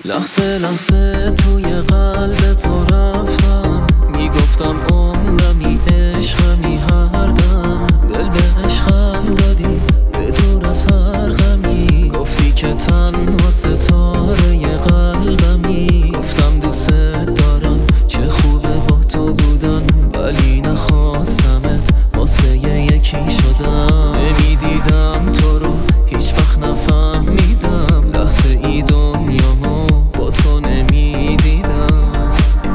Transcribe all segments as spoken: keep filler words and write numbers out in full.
لحظه لحظه توی قلب تو رفتم، میگفتم عمرمی عشقمی هر دم. دل به عشقم دادی به دور از هر غمی، گفتی که تنها ستاره قلبمی. گفتم دوست دارم چه خوبه با تو بودن، ولی نخواستمت واسه یکی شدم. نمیدیدم تو رو هیچ وقت نفهمیدم، لحظه ای دنیامو با تو نمیدیدم.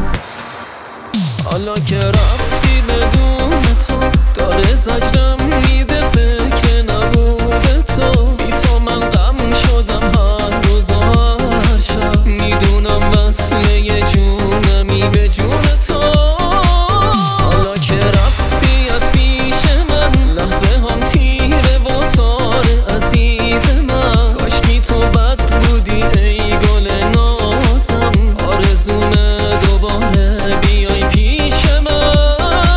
حالا که رفتی بدون تو داره زجرم میده، فکر نبود تو. بی تو من غم شدم هر روز و هر شب، میدونم وصل یه جونمی به جون تو. حالا که رفتی از پیش من لحظه هم تیره و تاره عزیز من. کاشکی تو بد بودی ای گل نازم، آرزومه دوباره بیای پیش من.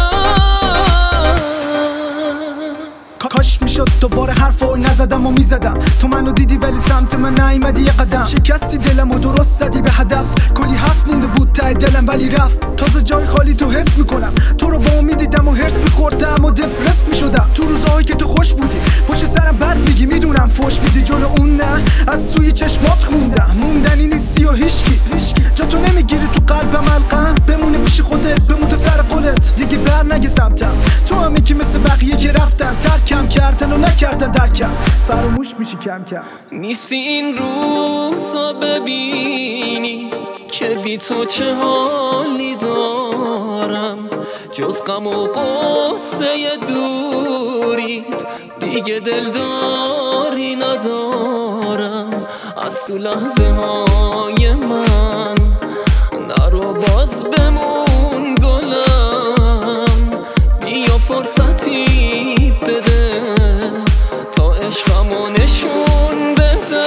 کاش میشد دوباره حرفو نزدم و میزدم، تو منو دیدی ولی سمت من نیومدی یه قدم. شکستی دلم و درست زدی به هدف، کلی حرف مونده بود ته دلم ولی رفت. تازه جای خالی تو حس میکنم، تو رو با امید دیدم و هرس میخوردم و دپرس میشدم. تو روزهایی که تو خوش بودی پشت سرم بد میگی، میدونم فوش میدی جلو اون نه، از سوی چشمات خوندم. موندنی نیستی و هیشکی جا تو نمیگیری تو قلبم، القم بمونه پیش خودت، بمون تو سر قولت، دیگه بر نگه سمتم. تو هم یکی مثل بقیه که رفتن، ترکم کردن و نکردن درکم، فراموش میشی کم کم. نیستی این روزا ببینی که بی تو چه حالی دارم، جز غم و غصه دوریت دیگه دلداری ندارم. از تو لحظه های من نرو باز بمون گلم، بیا فرصتی بده تا عشقمو نشون بده.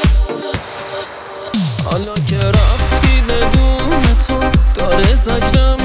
حالا که رفتی بدون تو داره زجرم